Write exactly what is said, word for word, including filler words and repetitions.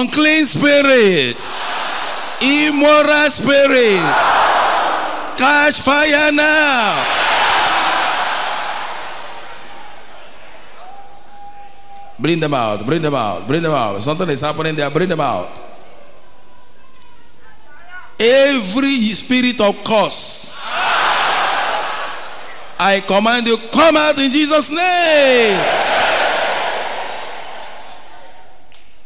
unclean spirit, immoral spirit, catch fire now. Bring them out, bring them out, bring them out. Something is happening there, bring them out. Every spirit of curse, I command you, come out in Jesus' name.